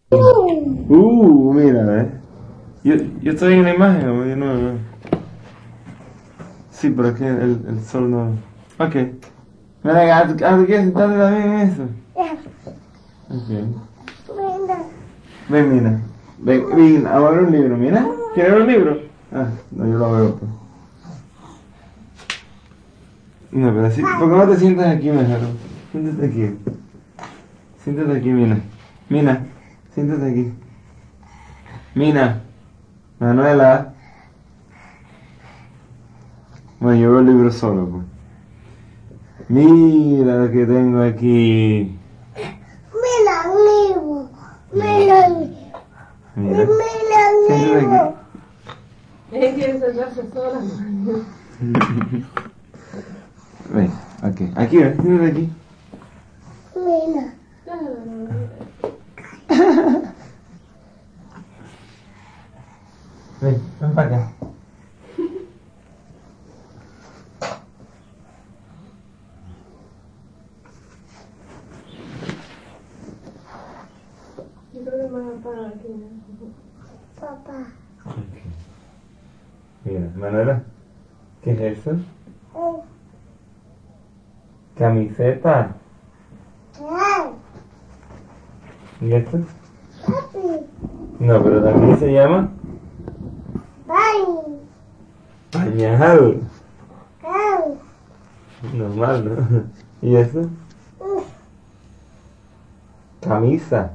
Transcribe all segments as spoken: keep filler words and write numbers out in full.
Uh, mira, eh. Yo, yo estoy en la imagen, o yo no, no. Sí, pero es que el, el sol no. Ok. Mira, ¿a tu, a tu quieres sentarte también en eso? Ok. Ven, Mina. Ven, Mina, a ver un libro, Mina. ¿Quieres ver un libro? Ah, no, yo lo veo, pues. No, pero así, ¿por qué no te sientas aquí mejor? Siéntate aquí. Siéntate aquí, Mina. Mina, siéntate aquí. Mina. Manuela. Bueno, yo veo el libro solo, pues. Mira lo que tengo aquí. Mira el libro. Mira el libro. Mira. Mira el Siéntate libro. aquí. Ella quiere sentarse sola. Ven, ok. Aquí, ven, siéntate aquí. Mira. Ven, ven para acá. Yo creo que más para aquí. Papá. Mira, Manuela, ¿qué es eso? Eh, Camiseta. eh, ¿Y esto? papi. No, pero también se llama Bye. pañal. Go. Normal, ¿no? ¿Y eso? Mm, Camisa.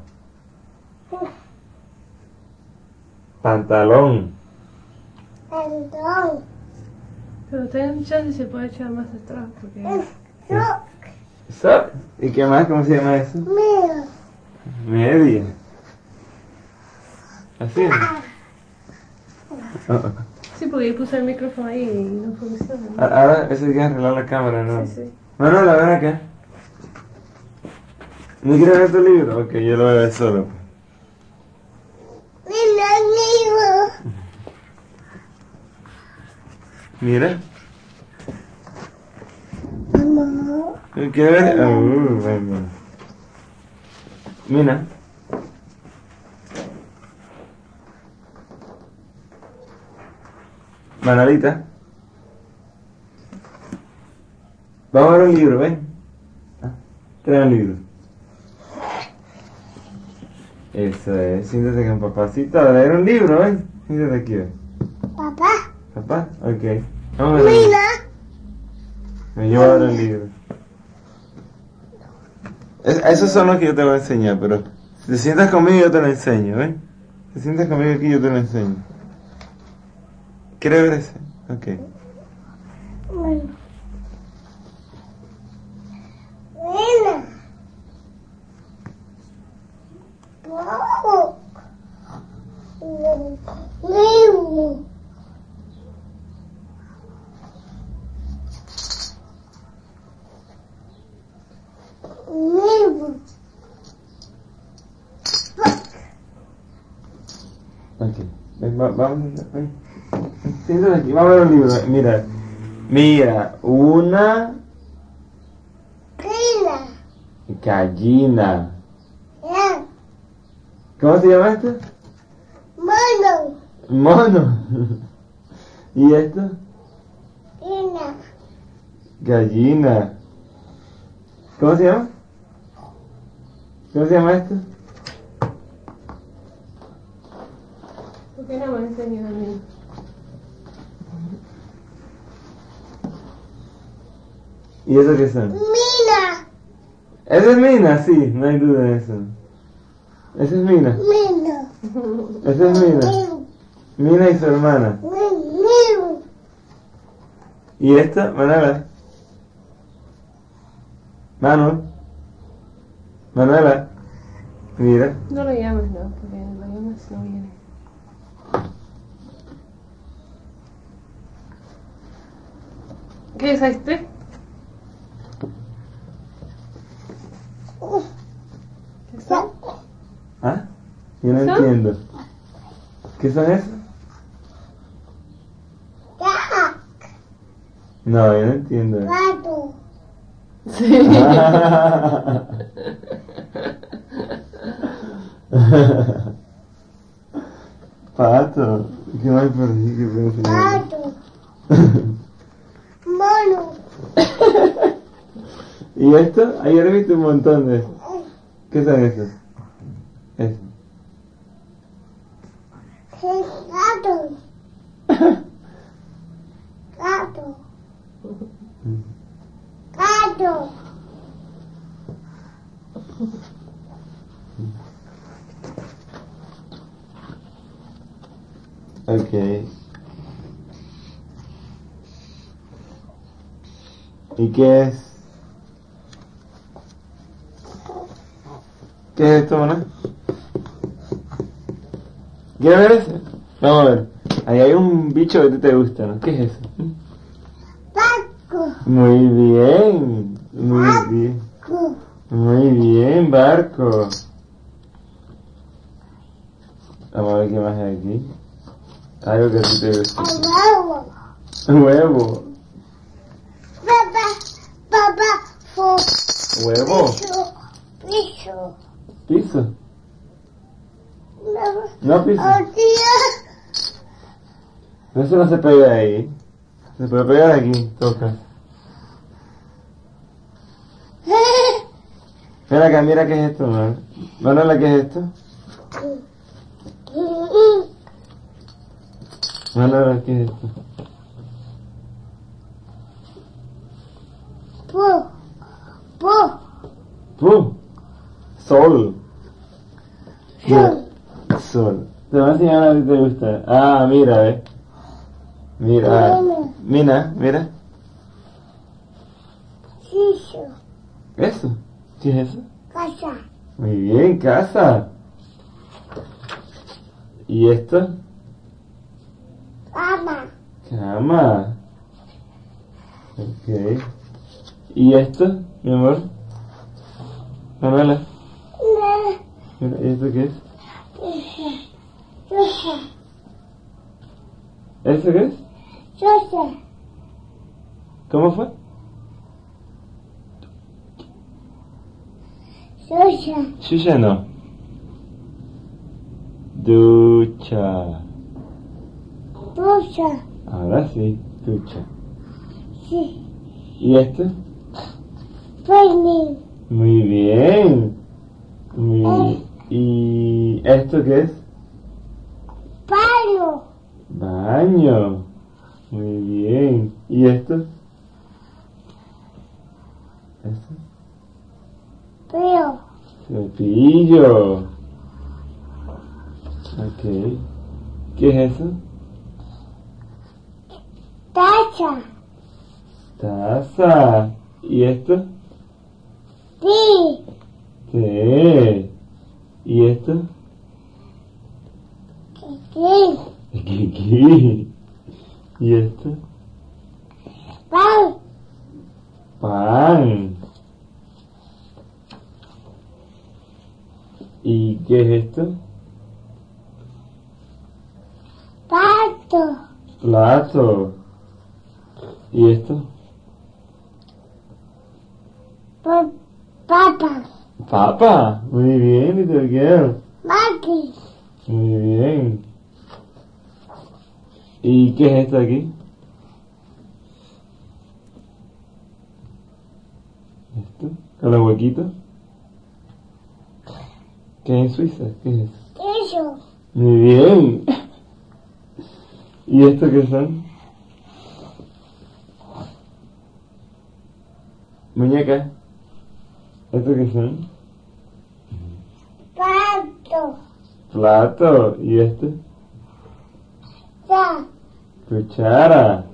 Pantalón. Perdón. Pero ten chance y se puede echar más atrás porque... Yo. ¿Sabes? ¿Y qué más? ¿Cómo se llama eso? Mira. Media. Así es. Oh, oh. Sí, porque yo puse el micrófono ahí y no funciona. ¿no? A- Ahora eso hay que arreglar la cámara, ¿no? Sí, sí. Manuela, ven acá. ¿No quieres ver tu libro? Ok, yo lo voy a ver solo. Mira el libro. Mira. Mamá. ¿Quieres ver? Uh, ven, ven. Mira. Manolita. Vamos a ver un libro, ven. Ah, trae un libro. Eso es, siéntate con papacito a leer un libro, ven. Siéntate aquí, ven. Papá. Papá, ok. Vamos a ver. Mira. Me llevo ahora el libro. Es- esos son los que yo te voy a enseñar, pero si te sientas conmigo yo te lo enseño, ¿ven? Si te sientas conmigo aquí yo te lo enseño. ¿Quieres ver ese? Ok. Mira. Mira. Wow. Libro. Libro. Ok. Ven, va- vamos, ven. Siéntate aquí, vamos a ver un libro. Mira, mira, una Mira. gallina. Ya. ¿Cómo se llama esto? Mono. Mono. ¿Y esto? Mira. Gallina. ¿Cómo se llama? ¿Cómo se llama esto? ¿Por qué no me enseñas a mí? ¿Y eso qué son? Mira. ¿Esa es Mina? Sí, no hay duda de eso. ¿Esa es Mina? Mira. Esa es Mina. Mina y su hermana. Mira. ¿Y esta? Manuela. Manu. Manuela. Mira. No lo llames, no, porque lo llamas no viene. ¿Qué es este? ¿Qué son? ¿Ah? Yo no ¿Son? entiendo. ¿Qué son esos? Ya. No, yo no entiendo. Gato. Sí. por ahí que puedo enseñar. Gato. Mono. ¿Y esto? Ayer viste un montón de eso. ¿Qué son esos? Eso. Gato. Gato. Gato. Ok. ¿Y qué es? ¿Qué es esto, Mona? ¿Quieres ver ese? Vamos a ver. Ahí hay un bicho que a ti te gusta, ¿no? ¿Qué es eso? Barco. Muy bien. Muy bien. Barco. Muy bien, barco. Vamos a ver qué más hay aquí. Algo que a ti te gusta. Huevo. Huevo. Papá. Papá. Fo. Huevo. Piso. Piso. Piso. No. No piso. Oh, tío. Eso no se pega de ahí. Se puede pegar aquí. Toca. Mira acá, mira qué es esto, Manuel. Manuela, ¿qué es esto? Manuela, ¿qué es esto? Po. Po. ¡Pum! Sol. Sol. Sol. Te voy a enseñar a ti te gusta. Ah, mira, eh. Mira. Mira, mira. Piso. ¿Eso? ¿Qué es eso? Casa. Muy bien, casa. ¿Y esto? Cama. Cama. Ok. ¿Y esto, mi amor? Manuela. Ne. Mira, ¿y esto qué es? Sosa. ¿Eso qué es? Sosa. ¿Cómo fue? Sosa. Xuxa no. Ducha. Sosa. Ahora sí, ducha. Sí. ¿Y esto? Peine. Muy bien. Muy bien. ¿Y esto qué es? Palo. Baño. Muy bien. ¿Y esto? ¿Esto? Pelo. Cepillo. Ok. ¿Qué es eso? Taza. Taza. ¿Y esto? Sí. Té. ¿Y esto? Sí. ¿Qué? ¿Y esto? Pan. Pan. ¿Y qué es esto? Pato. Plato. ¿Y esto? Pa- Papa. Papa. Muy bien, little girl. Maki. Muy bien. ¿Y qué es esto aquí? ¿Esto? ¿Con los huequitos? ¿Qué es en Suiza? ¿Qué es eso? Eso. Muy bien. ¿Y esto qué son? Muñeca. ¿Esto qué son? Pato. Plato. ¿Y esto? Ya. Cuchara.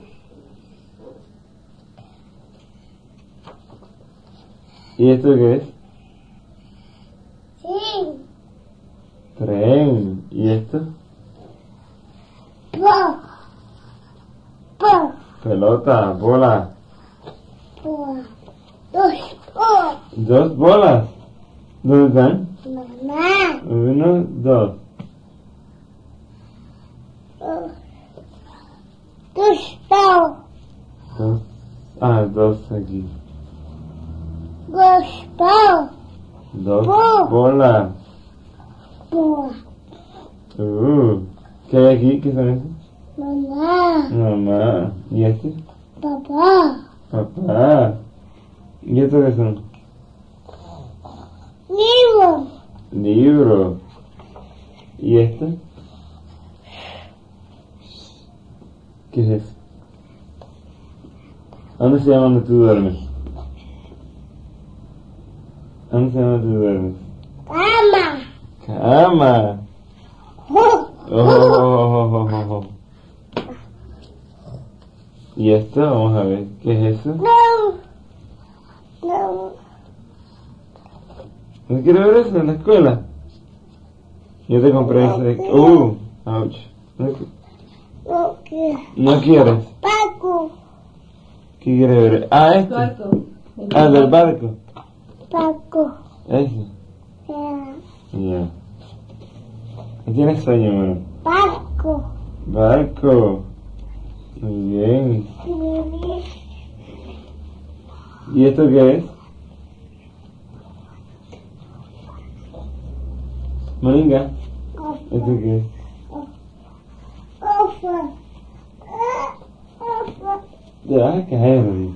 ¿Y esto qué es? Sí. Tren. ¿Y esto? Po. Po. Pelota. Bola. Po. Dos. Po. Dos bolas. ¿Dónde están? Mamá. Uno, dos. Oh. Dos. Pau. Dos. Ah, dos aquí. Dos. Pau. Dos Oh. bolas. Po. Uh. ¿Qué hay aquí? ¿Qué son esos? Mamá. Mamá. ¿Y este? Papá. Papá. ¿Y estos qué son? Libro. Libro. ¿Y este? ¿Qué es eso? ¿Dónde se llama donde tú duermes? ¿Dónde se llama donde tú duermes? Cama. Cama. Oh, oh, oh, oh, oh. ¿Y esto? Vamos a ver. ¿Qué es eso? No. No. ¿No quieres ver eso en la escuela? Yo te compré ese de... Uh, ouch. ¿No, No quiero. no quieres? Paco. ¿Qué quieres ver? Ah, este. Barco. Ah, del barco. Paco. Ese. Ya. Ya. ¿Qué tienes sueño, mano? Paco. Barco. Muy bien. ¿Y esto qué es? Moringa. ¿Esto qué es? Ofa. Ofa. Te vas a caer, María.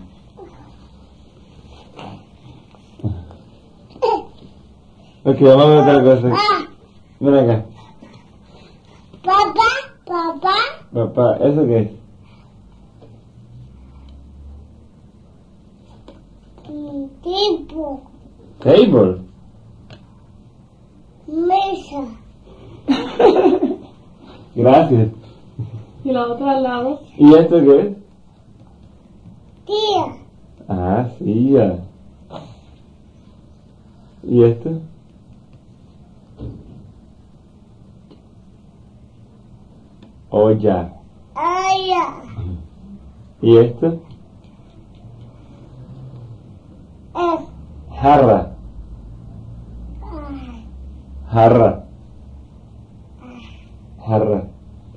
Ok, vamos a ver otra cosa. Ven acá. Papá. Papá. Papá, ¿eso qué es? Tipo. Table. Mesa. Gracias. Y la otra al lado. ¿Y esto qué es? Tía. Ah, sí, ya. ¿Y esto? Olla. Aya. ¿Y esto? Es. Jarra. Jarra. Jarra.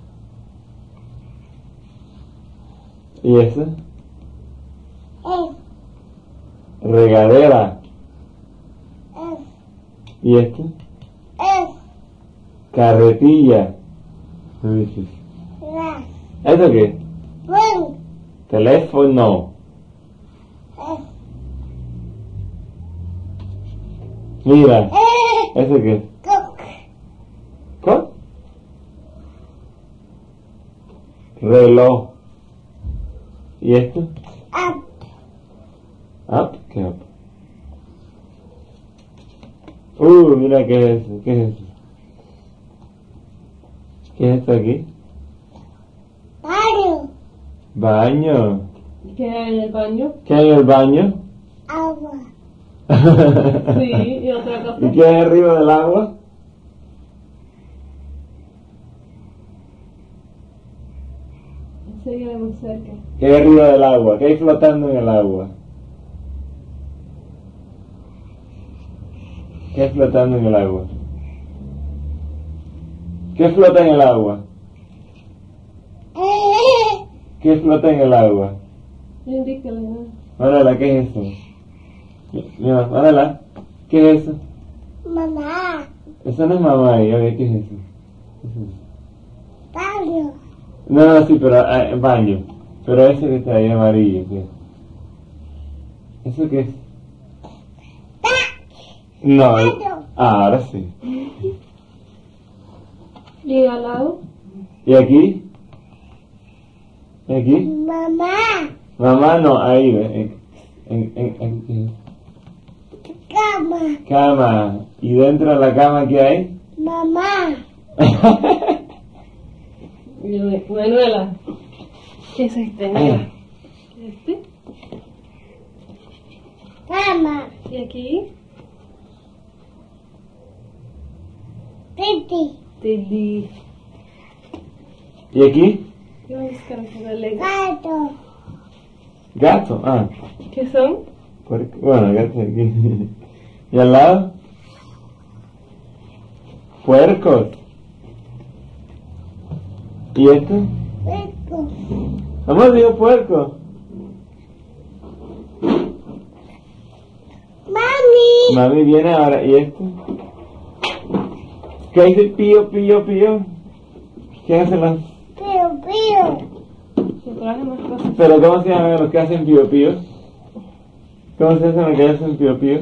¿Y eso? Es. Regadera. Es. ¿Y esto? Es. Carretilla. Muy difícil. La. ¿Esto qué? Buen. Teléfono. Es. Mira. Eh. ¿Eso qué es? Cook. ¿Cómo? Reloj. ¿Y esto? Up. Up. ¿Qué up? Uh, mira qué es eso. ¿Qué es eso? ¿Qué es esto aquí? Baño. Baño. ¿Qué hay en el baño? ¿Qué hay en el baño? Agua. Sí, y otra cosa. ¿Y qué hay arriba del agua? Enséñale muy cerca. ¿Qué hay arriba del agua? ¿Qué hay flotando en el agua? ¿Qué hay flotando en el agua? ¿Qué flota en el agua? Eh. ¿Qué flota en el agua? Indícale, ¿no? Manala, ¿qué es eso? Mira, Manala, ¿qué es eso? Mamá. Eso no es mamá, a ver, ¿qué es eso? ¿Qué es eso? Baño. No, no, sí, pero ah, baño. Pero ese que está ahí amarillo, ¿qué es? ¿Eso qué es? No, Baño. ah, ahora sí. ¿Y al lado? ¿Y aquí? ¿Y aquí? Mamá. Mamá no, ahí, en, en, en, en, en- Cama. cama. ¿Y dentro de la cama qué hay? Mamá. Y Manuela. ¿Qué es este? Mira. Este. Cama. Y aquí. Titi. Teddy. ¿Y aquí? ¿Qué van a buscar aquí de Lego? Gato. Gato, ah. ¿Qué son? Puerco. Bueno, gato aquí. ¿Y al lado? Puercos. ¿Y esto? Rico. Vamos, digo puerco. Mami. Mami viene ahora. ¿Y esto? ¿Qué dice pío, pío, pío? ¿Quién hace las? Pío, pío. traje más cosas. Pero ¿cómo se llaman los que hacen pío pío? ¿Cómo se llaman los que hacen pío pío?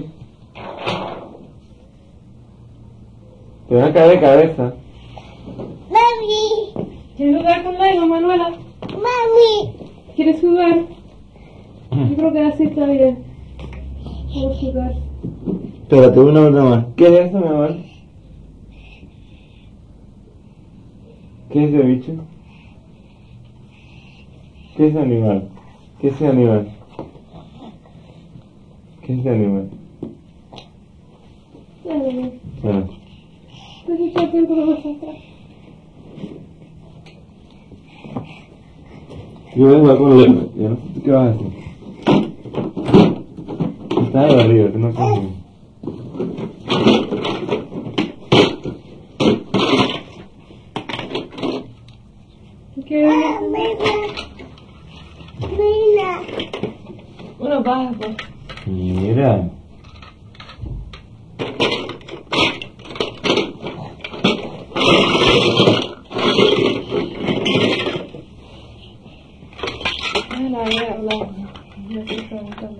Te van a caer de cabeza. Mami, ¿Quieres jugar con Lego, Manuela? mami, ¿Quieres jugar? Yo creo que así está bien. Vamos a jugar. Espérate, una vuelta más. ¿Qué es eso, mi amor? ¿Qué es ese bicho? ¿Qué es ese animal? ¿Qué es ese animal? ¿Qué es ese animal? Ya, ya, ya. Bueno, Necesito tiempo de más atrás. yo voy a jugar con Lego. Yo no sé qué vas a hacer. Estás de barriga, tú no puedes. ¿Qué? mira, Uno baja, pues. Mira. Ah, la voy a hablar. Ya estoy preguntando.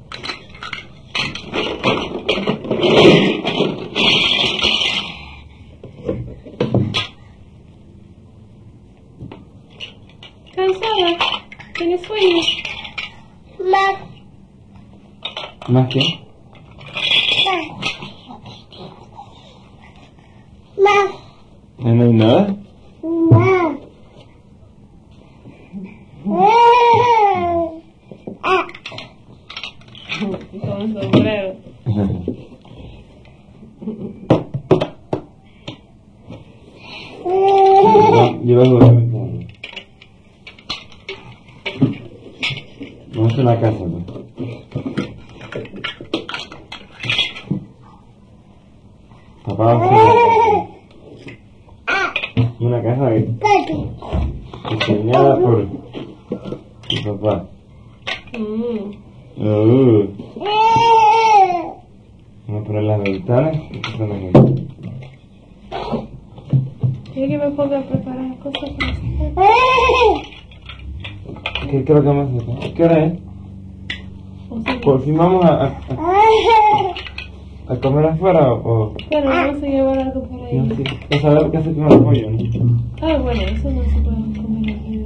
¿Cansada? ¿Tienes sueño? más, ¿Más qué? más, ¿Ya no hay nada? más. Ah, Con sombrero. Yo voy a jugar con mi padre. Vamos a la casa, ¿no? Papá va a hacer una casa de- papi, diseñada por mi papá. Mm. Uh, eh, vamos a poner las ventanas. Estas son las ventanas. ¿Quieres que me ponga a preparar cosas para hacer? eh, ¿Qué creo que vamos a hacer? ¿Qué hora es? O sea, ¿Por fin vamos a, a, eh, a comer afuera o...? bueno, vamos a llevar algo por ahí. No sé. Pues a ver qué hace con el pollo, ¿no? Ah, bueno, eso no se puede comer aquí.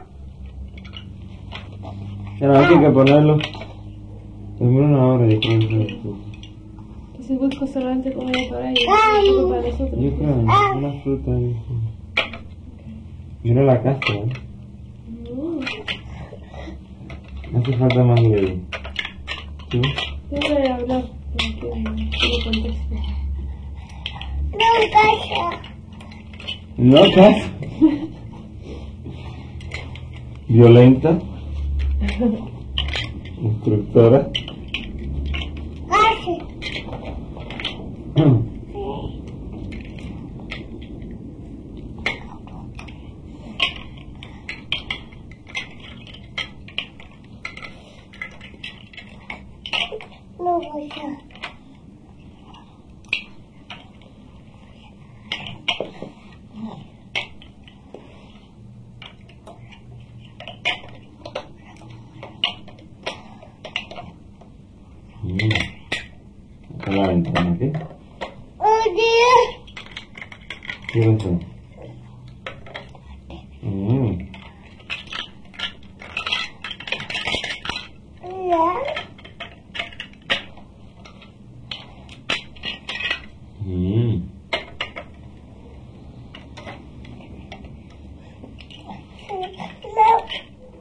Pero hay que ponerlo. En una hora yo creo que Si busco solamente comida para ellos, algo para nosotros. yo creo una fruta ahí. Mira la casa, ¿eh? Mm. No hace falta más de... ¿Sí? Yo voy a hablar para que me conteste. no casa, No casa. Violenta. Instructora. casa, no casa. Mm. Acá la ventana, ¿qué? Oye, ¿Qué es eso? Mm. mira, Mm. no,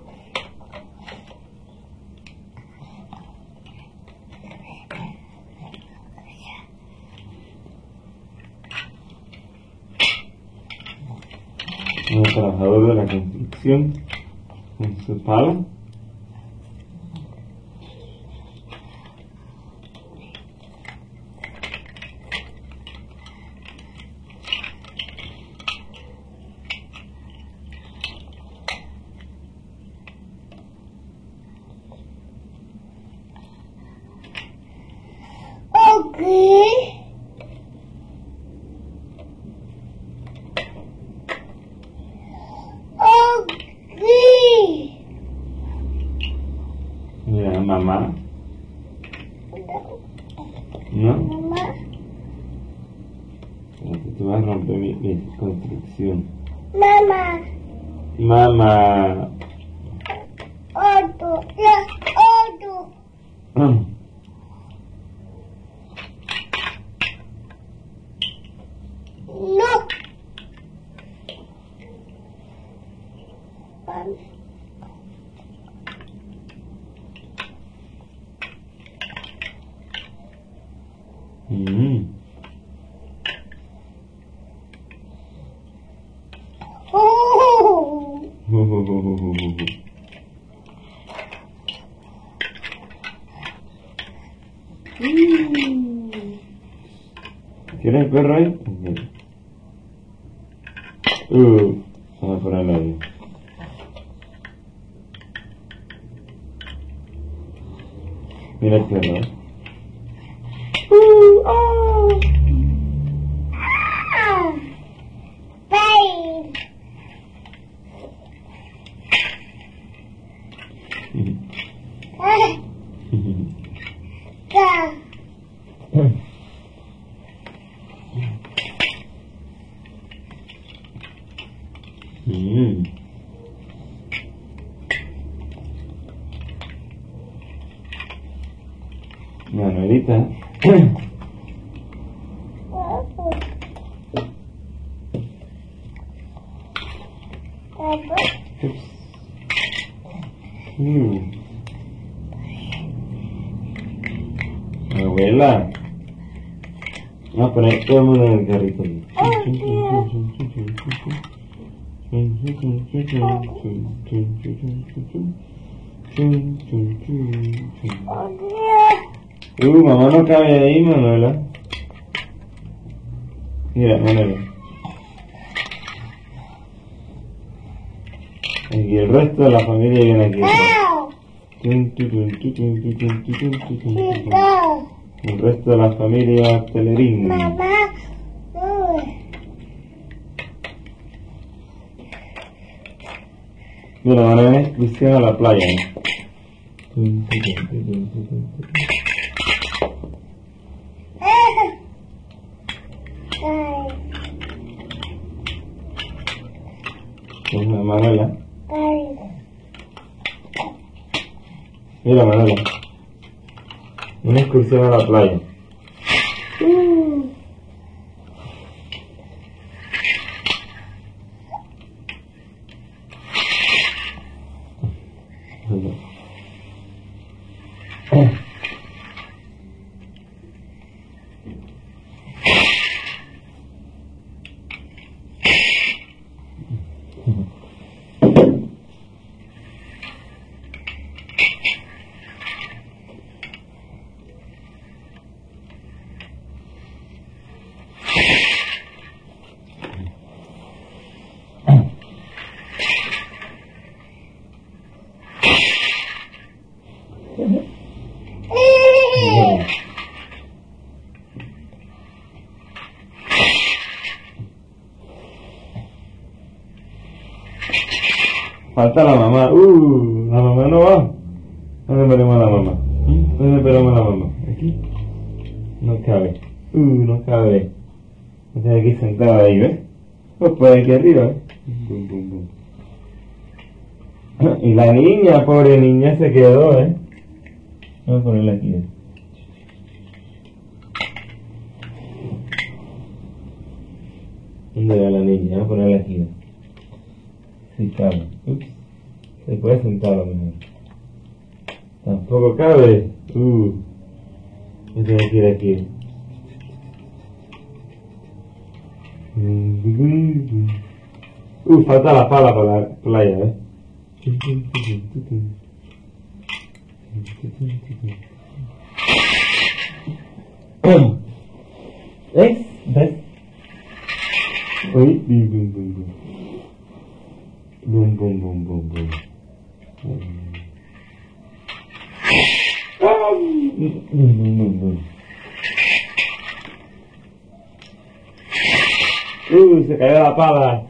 Un trabajador de la construcción con su palo. ok, ok, ¿No? Mamá. Tú vas a romper mi, mi construcción. Mamá. Mamá. Otro. Ya. Otro. Ah. No. Mm. Oh. ¿Quieres el perro ahí? Uh, vamos a ponerlo ahí. Mira el perro, ¿eh? Uh, oh. Ah. Pain. Ah. Ah. Mm. Manuelita. Mm. Abuela. Vamos a poner todo el mundo en el carrito. Uh, mamá no cabe ahí, Manuela. Mira, Manuela. Y el resto de la familia viene aquí. El resto de la familia Telerín. Mamá. Mira, van a ver excursión a la playa. Mira, Manuela. Mira, Manuela. Una excursión a la playa. Falta la mamá. Uh, la mamá no va. ¿Dónde esperamos a la mamá? ¿Dónde esperamos a la mamá? ¿Aquí? No cabe. Uh, no cabe. Está aquí sentada ahí, ¿ves? Pues por aquí arriba, ¿eh? Bum, bum, bum. Y la niña, pobre niña, se quedó, ¿eh? Vamos a ponerla aquí, ¿eh? ¿Dónde va la niña? Vamos a ponerla aquí, ¿eh? Sí cabe. Ups. Se puede sentar a lo mejor. Tampoco cabe. Uh. Yo tengo que ir aquí. Uh, falta la pala para la playa, ¿eh? ¿Ves? ¿Ves? Uy, bum, bum, bum, bum. Bum, bum, bum, bum, bum. Bum, bum, bum, bum. Uh, se cayó la pala.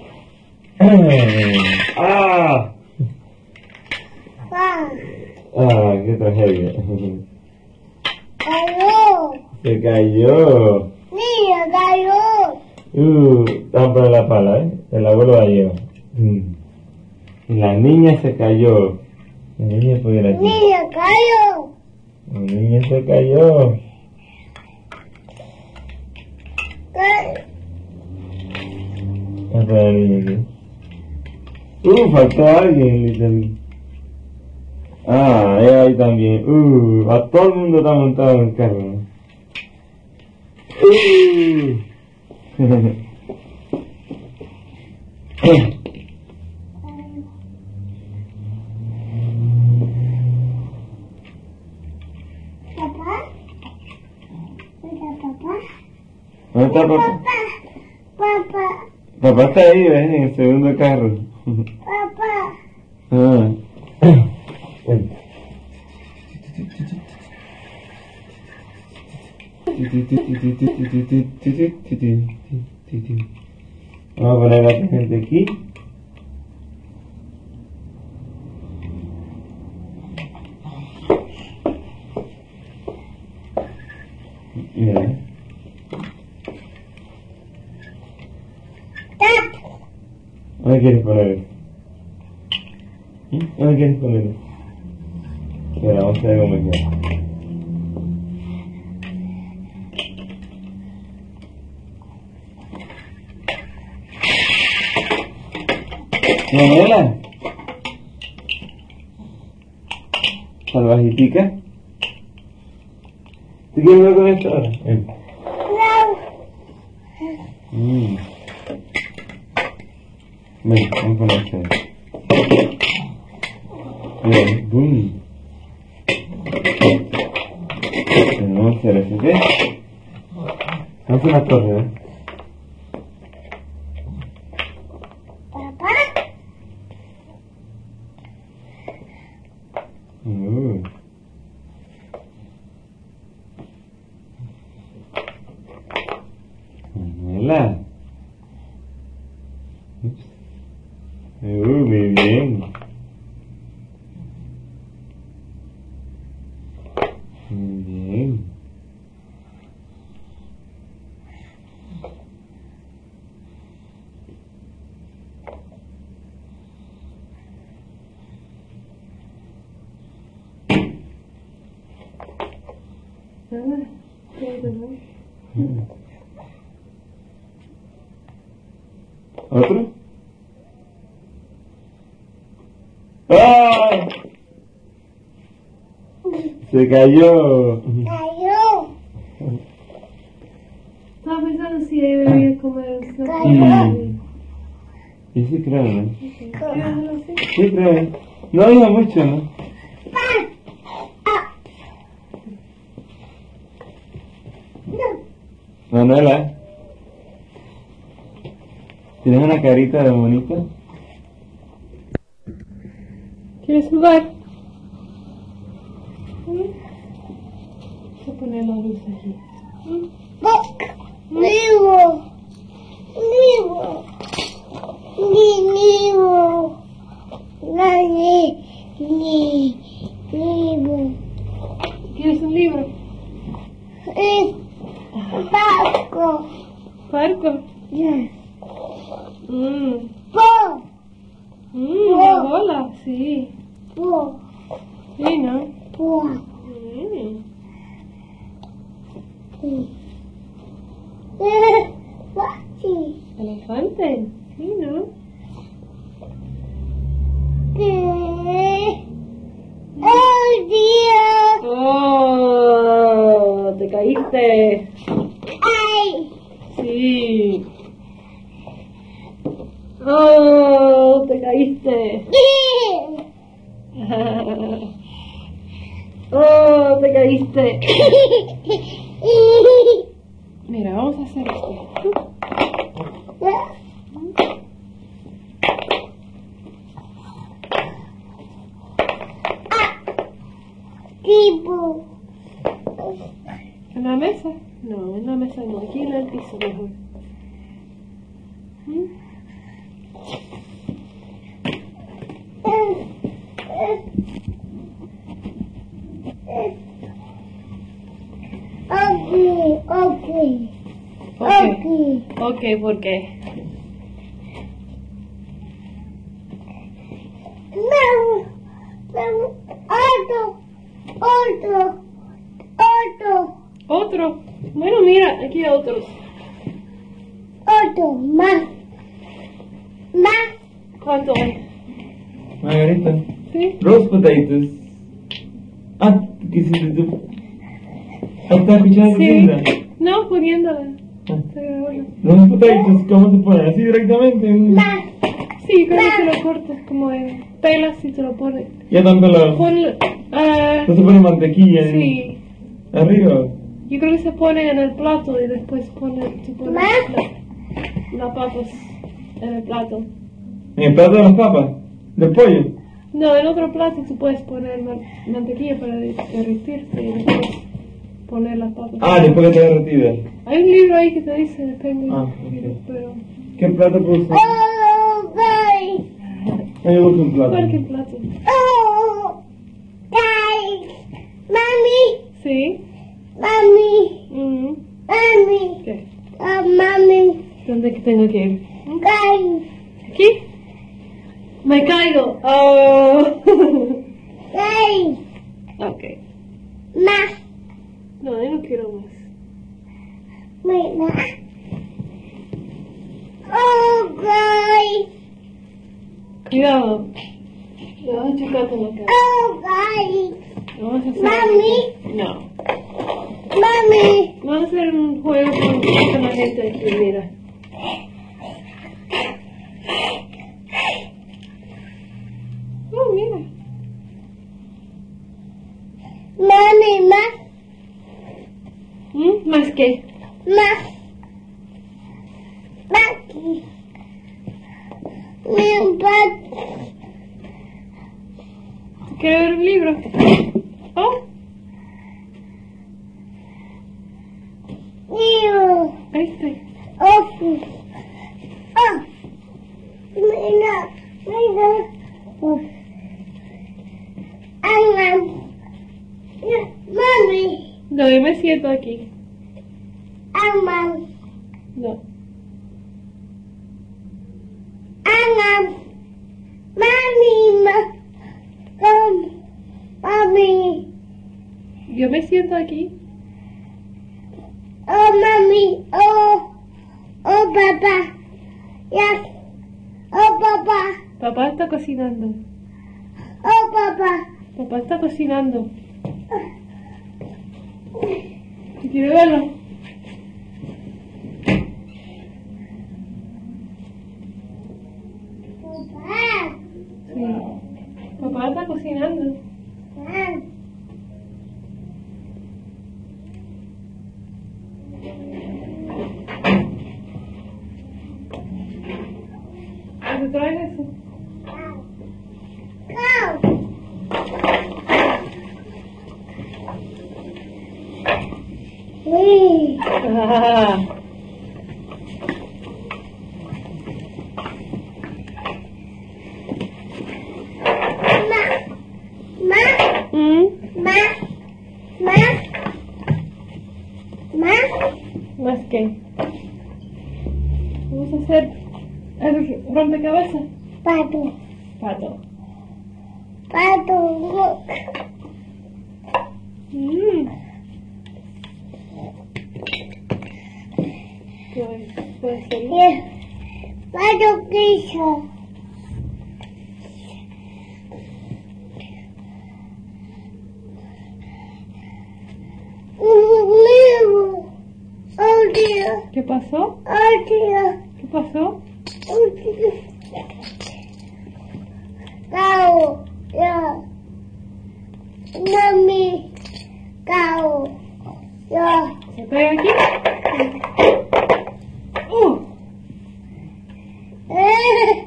¡Ah! Ah, qué tragedia. cayó. Se cayó. Niña, cayó. Uh, vamos a poner la pala, ¿eh? El abuelo la lleva. Mm. La niña se cayó. La niña fue aquí. Niña, cayó. La niña se cayó. Ca- Vamos a poner la niña aquí. Uh, faltó alguien, Little. Ah, ella ahí también. Uh, a todo el mundo está montado en el carro, ¿no? Uh. Papá. Hola, papá. ¿Dónde está papá? Papá. Papá está ahí, ¿ves? En el segundo carro. Papá. Ah. Ven. Vamos a poner a la gente aquí. Mira. ¿Dónde quieres poner eso? ¿Dónde quieres poner eso? Espera, vamos a ver cómo queda. Manuela. Salvajitica. ¿Tú quieres ver con esto ahora? Ven. Mm. Ven, vamos a poner esto. Bien, boom. Vamos a hacer eso, ¿ok? Vamos a hacer una torre, ¿eh? Papá. Uh. Manuela. Ups. Uh, muy bien. Muy bien. ¿Otro? ¡Ah! Se cayó. Cayó. Estaba pensando si ella debía comer el snack. Mm. Y sí creo, ¿no? ¿Quieres hacerlo así? Sí creo. No digo mucho, ¿no? Manuela. ¿Tienes una carita de bonita? ¿Quieres jugar? Voy a poner la luz aquí. Libro. Libro. Ni libro. Ni ni libro. ¿Quieres un libro? Es barco. ¿Parco? Yes. Mmm. Po. Mmm, una bola, sí. Po. Sí, ¿no? Po. Mmm. Sí. Elefante, sí, ¿no? ¡Oh, Dios! ¡Oh! ¡Te caíste! ¡Ay! Sí. ¡Oh! ¡Te caíste! ¡Oh! ¡Te caíste! Mira, vamos a hacer esto. Tipo. ¿En la mesa? No, en la mesa no. Aquí en el piso mejor. ¿Mm? Aquí. Ok. Aquí. Ok, ¿por qué? No. No. Otro. Otro. Otro. Otro. Bueno, mira, aquí hay otros. Otro. Más. Más. ¿Cuánto hay? Margarita. ¿Sí? Roast potatoes. Ah, ¿qué hiciste tú? ¿Estás escuchando tu Sí. cinta? No, poniéndola. Ah. Estoy grabando. Roast potatoes, ¿cómo se ponen? ¿Así directamente? Más. Sí, creo que te lo cortas como en pelas y te lo pones. Ya están pelados. Pon, ah, No se pone mantequilla en- sí, arriba. yo creo que se pone en el plato y después pone, tú pones ¿Más? la- las papas en el plato. En el plato de las papas. Del pollo. No, en otro plato tú puedes poner ma- mantequilla para de- derretirse y después poner las papas. Ah, después que está derretida. Hay un libro ahí que te dice, depende. Ah, ok. Pero, ¿Qué plato puedo usar? Oh, guys. A mí me gusta un plato. cualquier plato. Oh, guys. Mami. Sí. Mami. Mm. Mami. ¿Qué? Oh, mami. ¿Dónde que tengo que ir? Guys. ¿Aquí? Me caigo. Oh. Guys. Ok. Más. No, yo no quiero más. Mira. Oh, guys. Cuidado. Le vas a chocar con la cara. Oh, guys. No vas a hacer. Mami. No. Mami. Vamos a hacer un juego con, con la gente aquí, mira. Oh, mira. Mami, más. ¿Mm? ¿Más qué? Más. Aquí. Mi papá. ¿Quieres ver un libro? Oh, Mío. ahí está. Oh. Oh. Mira. Mira. Oh. Ana. Mami. No, yo me siento aquí. Ama. No. Ana. Mami. Ma. Kom. Mami. Yo me siento aquí. Oh, mami. Oh. Oh, papá. Yes. Oh, papá. Papá está cocinando. Oh, papá. Papá está cocinando. ¿Quieres verlo? Papá. Sí. Papá está cocinando. Papá. ¿Te traes eso? Go. Sí. Ah. Ma. Ma. ¿Mm? Ma. Ma. Ma. ¿Más qué? Vamos a hacer el rompecabezas. Pato. Pato. Pato. Look. Mm. ¿Qué puede ser? Yes. Pato quiso. Un libro. Oh, Dios. ¿Qué pasó? Oh, Dios. ¿Qué pasó? Oh, Dios. Cao. Ya. Mami. Cao. Ya. ¿Se pega aquí? ¡Uh! Eh.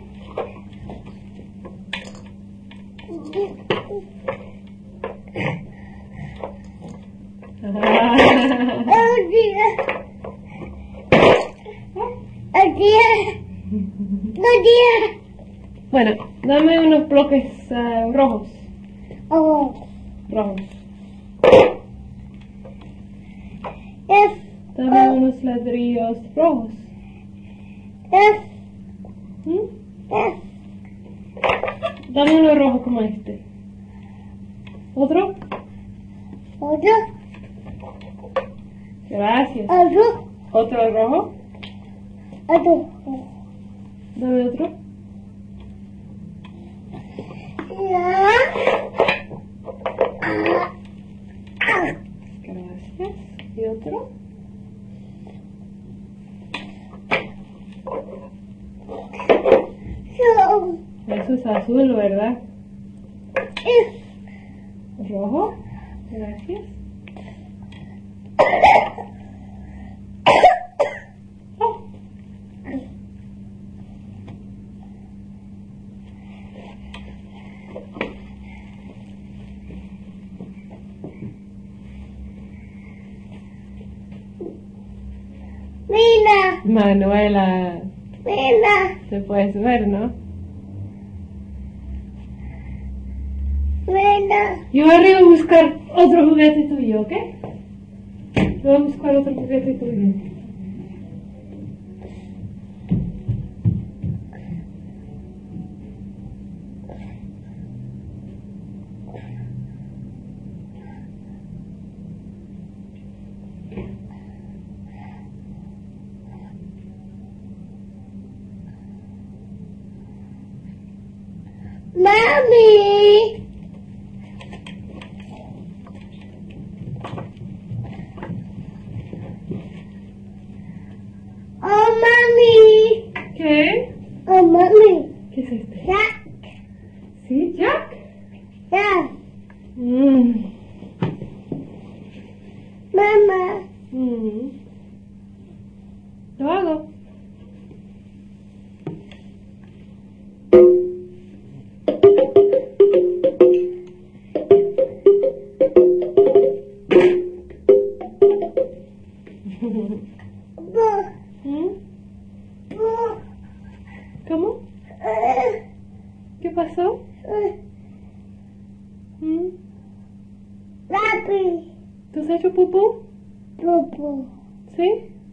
Oh, Dios. Oh, Dios. Oh, Dios. Bueno, dame unos bloques ah, rojos. Oh, Rojos. yes. Dame unos ladrillos rojos. Es, ¿Mm? es, Dame uno rojo como este. ¿Otro? otro, Gracias. otro, ¿Otro rojo? otro. Dame otro. Ya. Gracias. ¿Y otro? So, Eso es azul, ¿verdad? es, Rojo. Gracias. Oh. mira, Manuela, mira, te puedes ver, ¿no? mira. Yo voy arriba a buscar otro juguete tuyo, ¿ok? Voy a buscar otro juguete tuyo. Mami. Oh, mami. ¿Qué? Oh, mami. ¿Qué es este? Jack, ¿Sí, Jack? Jack. Mmm. Mamá. Mm. Lo hago. Bu, ¿Mm? bu, ¿Cómo? eh, ¿Qué pasó? eh, ¿Mm? papi. ¿Tú has hecho pupú? Pupu. ¿Sí?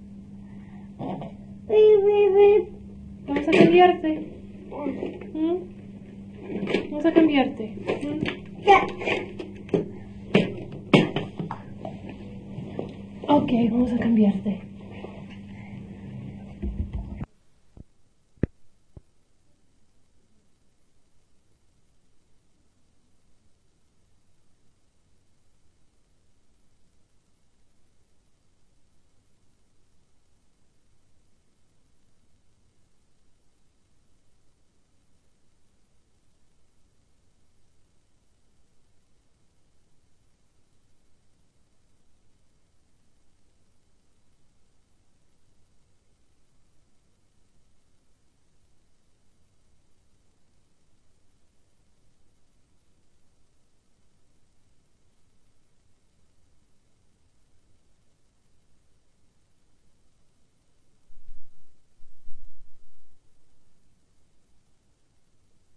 Bi, bi, bi. Vamos a cambiarte. ¿Mm? Vamos a cambiarte. ¿Mm? Jack. Ok, vamos a cambiarte.